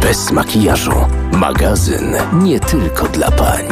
Bez makijażu. Magazyn nie tylko dla pań.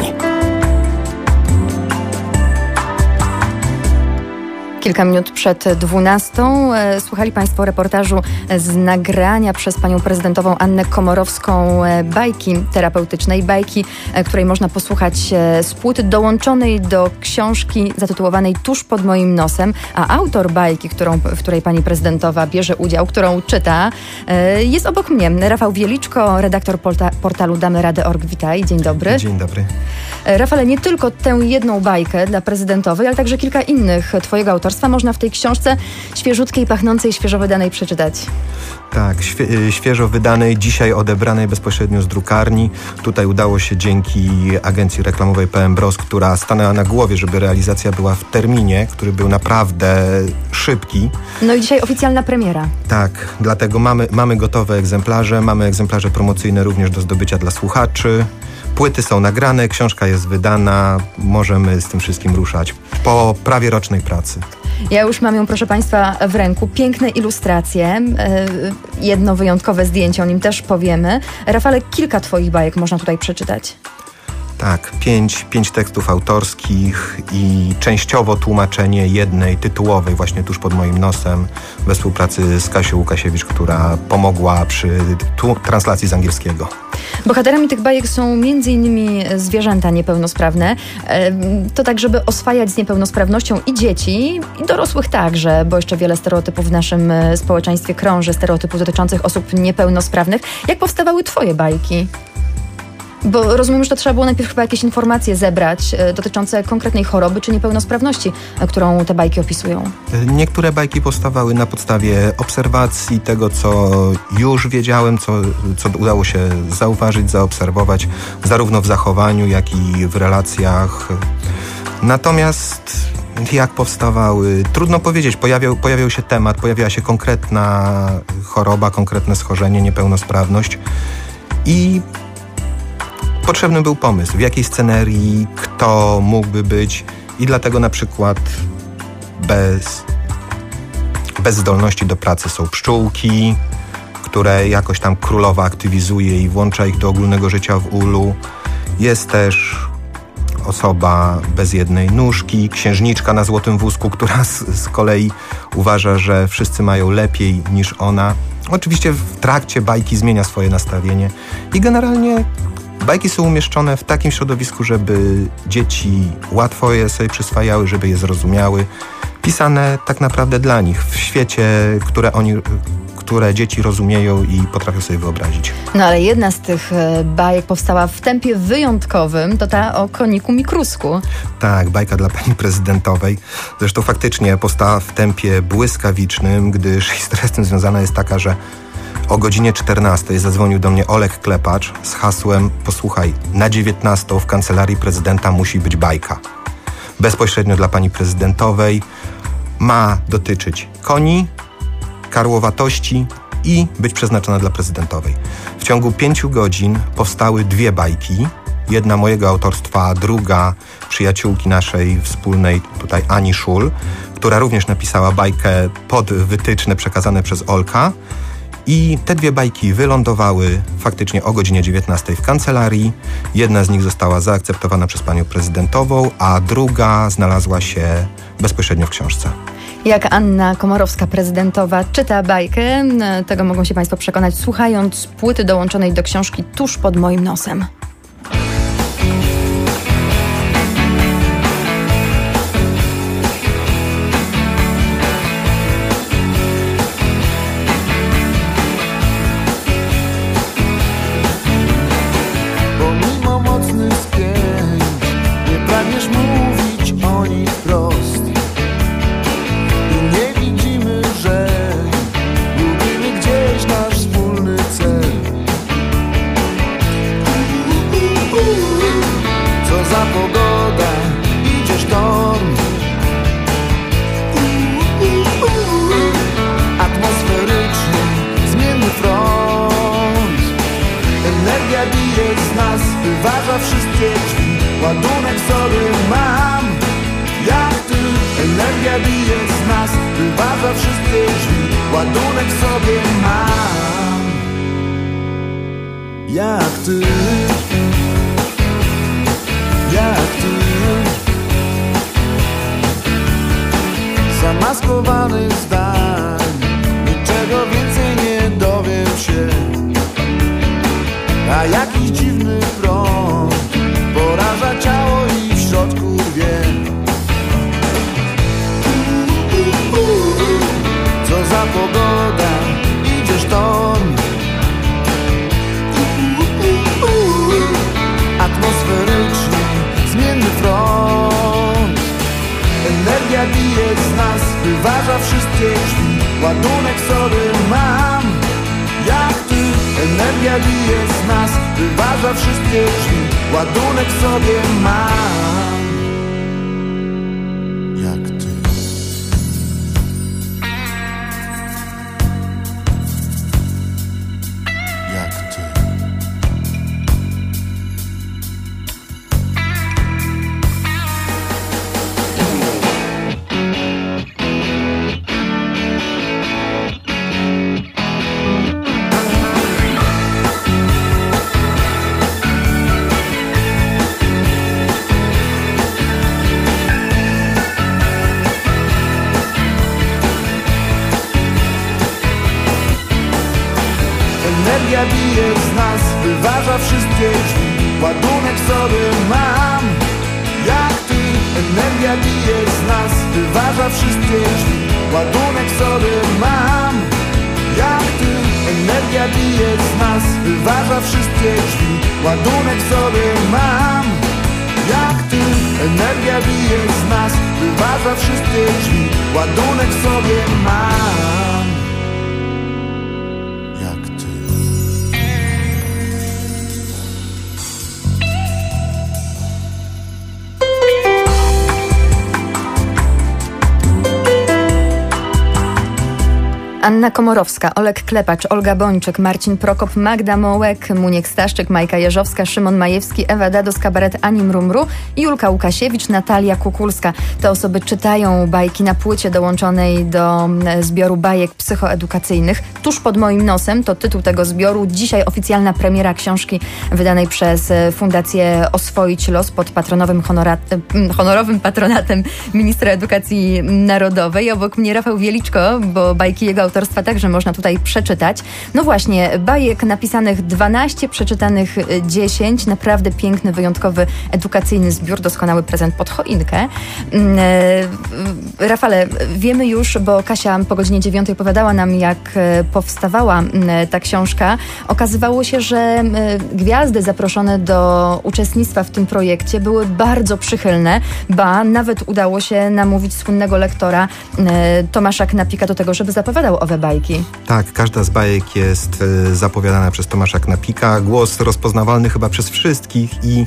Kilka minut przed 12:00 słuchali Państwo reportażu z nagrania przez panią prezydentową Annę Komorowską bajki terapeutycznej, bajki, której można posłuchać z płyty dołączonej do książki zatytułowanej Tuż pod moim nosem, a autor bajki, w której pani prezydentowa bierze udział, którą czyta, jest obok mnie. Rafał Wieliczko, redaktor portalu damyrady.org. Witaj, dzień dobry. Dzień dobry. Rafale, nie tylko tę jedną bajkę dla prezydentowej, ale także kilka innych twojego autorstwa można w tej książce świeżutkiej, pachnącej, świeżo wydanej przeczytać. Tak, świeżo wydanej, dzisiaj odebranej bezpośrednio z drukarni. Tutaj udało się dzięki agencji reklamowej PM Bros, która stanęła na głowie, żeby realizacja była w terminie, który był naprawdę szybki. No i dzisiaj oficjalna premiera. Tak, dlatego mamy gotowe egzemplarze, mamy egzemplarze promocyjne również do zdobycia dla słuchaczy. Płyty są nagrane, książka jest wydana, możemy z tym wszystkim ruszać po prawie rocznej pracy. Ja już mam ją, proszę Państwa, w ręku. Piękne ilustracje, jedno wyjątkowe zdjęcie, o nim też powiemy. Rafale, kilka twoich bajek można tutaj przeczytać. Tak, pięć tekstów autorskich i częściowo tłumaczenie jednej tytułowej, właśnie Tuż pod moim nosem, we współpracy z Kasią Łukasiewicz, która pomogła przy translacji z angielskiego. Bohaterami tych bajek są m.in. zwierzęta niepełnosprawne. To tak, żeby oswajać z niepełnosprawnością i dzieci, i dorosłych także, bo jeszcze wiele stereotypów w naszym społeczeństwie krąży, stereotypów dotyczących osób niepełnosprawnych. Jak powstawały twoje bajki? Bo rozumiem, że to trzeba było najpierw chyba jakieś informacje zebrać dotyczące konkretnej choroby czy niepełnosprawności, którą te bajki opisują. Niektóre bajki powstawały na podstawie obserwacji tego, co już wiedziałem, co udało się zauważyć, zaobserwować, zarówno w zachowaniu, jak i w relacjach. Natomiast jak powstawały? Trudno powiedzieć. Pojawiał się temat, pojawiała się konkretna choroba, konkretne schorzenie, niepełnosprawność i potrzebny był pomysł, w jakiej scenerii, kto mógłby być i dlatego na przykład bez zdolności do pracy są pszczółki, które jakoś tam królowa aktywizuje i włącza ich do ogólnego życia w ulu. Jest też osoba bez jednej nóżki, księżniczka na złotym wózku, która z kolei uważa, że wszyscy mają lepiej niż ona. Oczywiście w trakcie bajki zmienia swoje nastawienie i generalnie bajki są umieszczone w takim środowisku, żeby dzieci łatwo je sobie przyswajały, żeby je zrozumiały. Pisane tak naprawdę dla nich, w świecie, które dzieci rozumieją i potrafią sobie wyobrazić. No ale jedna z tych bajek powstała w tempie wyjątkowym, to ta o koniku Mikrusku. Tak, bajka dla pani prezydentowej. Zresztą faktycznie powstała w tempie błyskawicznym, gdyż historia z tym związana jest taka, że o godzinie 14 zadzwonił do mnie Oleg Klepacz z hasłem: posłuchaj, na 19 w kancelarii prezydenta musi być bajka. Bezpośrednio dla pani prezydentowej. Ma dotyczyć koni, karłowatości i być przeznaczona dla prezydentowej. W ciągu 5 godzin powstały 2 bajki. Jedna mojego autorstwa, a druga przyjaciółki naszej wspólnej, tutaj Ani Szul, która również napisała bajkę pod wytyczne przekazane przez Olka. I te 2 bajki wylądowały faktycznie o godzinie 19 w kancelarii. Jedna z nich została zaakceptowana przez panią prezydentową, a druga znalazła się bezpośrednio w książce. Jak Anna Komorowska, prezydentowa, czyta bajkę, tego mogą się Państwo przekonać, słuchając płyty dołączonej do książki Tuż pod moim nosem. Wyważa wszystkie drzwi, ładunek sobie mam. Jak ty, energia bije z nas, wyważa wszystkie. wszystkie drzwi, ładunek sobie mam. jak ty, jak ty. Zamaskowanych zdań, niczego więcej nie dowiem się. A jakiś dziwny prąd poraża ciało i w środku rwie. Co za pogoda, idzie sztorm. Atmosferyczny, zmienny front. Energia bije z nas, wyważa wszystkie drzwi. Ładunek sobie mam, jak ty. Energia bije z nas, wyważa wszystkie drzwi. Ładunek sobie mam, jak ty. Jak ty. Energia bije z nas, wyważa wszystkie drzwi. Ładunek sobie mam, jak ty. Energia bije z nas, wyważa wszystkie drzwi. Ładunek sobie mam, jak ty. Energia bije z nas, wyważa wszystkie drzwi. Ładunek sobie mam, jak ty. Energia bije z nas, wyważa wszystkie drzwi. Ładunek sobie mam, jak ty. Anna Komorowska, Oleg Klepacz, Olga Bończyk, Marcin Prokop, Magda Mołek, Muniek Staszczyk, Majka Jeżowska, Szymon Majewski, Ewa Dados, kabaret Ani Mrumru, Julka Łukasiewicz, Natalia Kukulska. Te osoby czytają bajki na płycie dołączonej do zbioru bajek psychoedukacyjnych. Tuż pod moim nosem to tytuł tego zbioru. Dzisiaj oficjalna premiera książki wydanej przez Fundację Oswoić Los pod honorowym patronatem ministra edukacji narodowej. Obok mnie Rafał Wieliczko, bo bajki jego autorstwa także można tutaj przeczytać. No właśnie, bajek napisanych 12, przeczytanych 10. Naprawdę piękny, wyjątkowy, edukacyjny zbiór, doskonały prezent pod choinkę. Rafale, wiemy już, bo Kasia po godzinie 9 opowiadała nam, jak powstawała ta książka. Okazywało się, że gwiazdy zaproszone do uczestnictwa w tym projekcie były bardzo przychylne, ba nawet udało się namówić słynnego lektora Tomasza Knapika do tego, żeby zapowiadał owe bajki. Tak, każda z bajek jest zapowiadana przez Tomasza Knapika. Głos rozpoznawalny chyba przez wszystkich i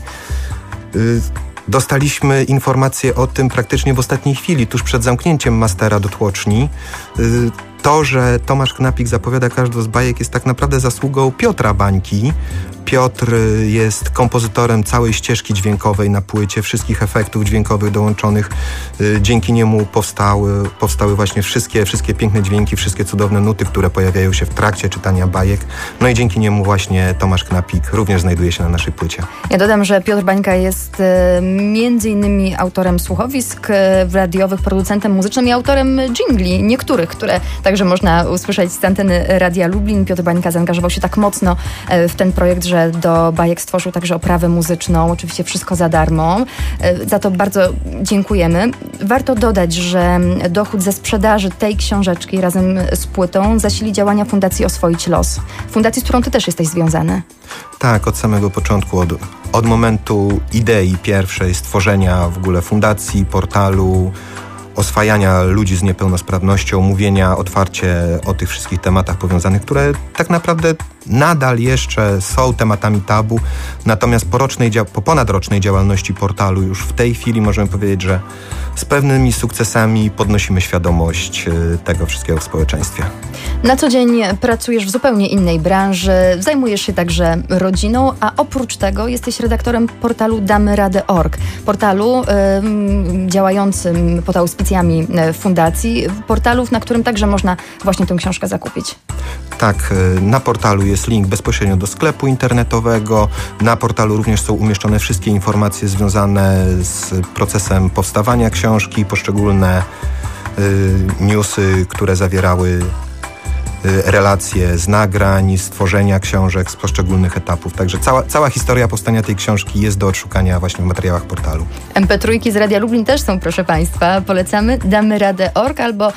dostaliśmy informację o tym praktycznie w ostatniej chwili, tuż przed zamknięciem mastera do tłoczni. To, że Tomasz Knapik zapowiada każdą z bajek, jest tak naprawdę zasługą Piotra Bańki. Piotr jest kompozytorem całej ścieżki dźwiękowej na płycie, wszystkich efektów dźwiękowych dołączonych. Dzięki niemu powstały właśnie wszystkie piękne dźwięki, wszystkie cudowne nuty, które pojawiają się w trakcie czytania bajek. No i dzięki niemu właśnie Tomasz Knapik również znajduje się na naszej płycie. Ja dodam, że Piotr Bańka jest między innymi autorem słuchowisk radiowych, producentem muzycznym i autorem dżingli, niektórych, które także można usłyszeć z anteny Radia Lublin. Piotr Bańka zaangażował się tak mocno w ten projekt, że do bajek stworzył także oprawę muzyczną. Oczywiście wszystko za darmo. Za to bardzo dziękujemy. Warto dodać, że dochód ze sprzedaży tej książeczki razem z płytą zasili działania Fundacji Oswoić Los. Fundacji, z którą ty też jesteś związany. Tak, od samego początku, od momentu idei pierwszej, stworzenia w ogóle fundacji, portalu, oswajania ludzi z niepełnosprawnością, mówienia otwarcie o tych wszystkich tematach powiązanych, które tak naprawdę nadal jeszcze są tematami tabu. Natomiast po ponadrocznej działalności portalu już w tej chwili możemy powiedzieć, że z pewnymi sukcesami podnosimy świadomość tego wszystkiego w społeczeństwie. Na co dzień pracujesz w zupełnie innej branży, zajmujesz się także rodziną, a oprócz tego jesteś redaktorem portalu damyrady.org. Portalu działającym pod auspicjami fundacji, portalu, na którym także można właśnie tę książkę zakupić. Tak, na portalu jest link bezpośrednio do sklepu internetowego. Na portalu również są umieszczone wszystkie informacje związane z procesem powstawania książki, poszczególne newsy, które zawierały relacje z nagrań, z tworzenia książek, z poszczególnych etapów. Także cała historia powstania tej książki jest do odszukania właśnie w materiałach portalu. MP3 z Radia Lublin też są, proszę Państwa. Polecamy damyradę.org albo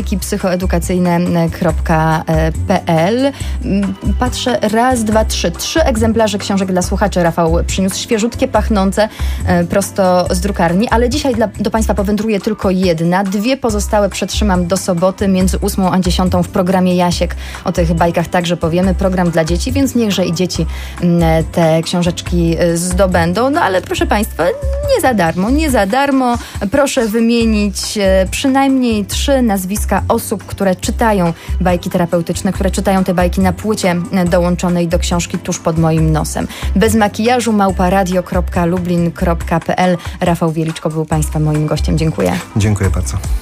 bajkipsychoedukacyjne.pl. Patrzę, raz, dwa, trzy. 3 egzemplarze książek dla słuchaczy Rafał przyniósł. Świeżutkie, pachnące, prosto z drukarni. Ale dzisiaj do Państwa powędruje tylko jedna. 2 pozostałe przetrzymam do soboty między 8 a 10 w programie Jasiek. O tych bajkach także powiemy. Program dla dzieci, więc niechże i dzieci te książeczki zdobędą. No ale proszę Państwa, nie za darmo. Proszę wymienić przynajmniej 3 nazwiska osób, które czytają bajki terapeutyczne, które czytają te bajki na płycie dołączonej do książki tuż pod moim nosem. Bez makijażu @radio.lublin.pl. Rafał Wieliczko był Państwa moim gościem. Dziękuję. Dziękuję bardzo.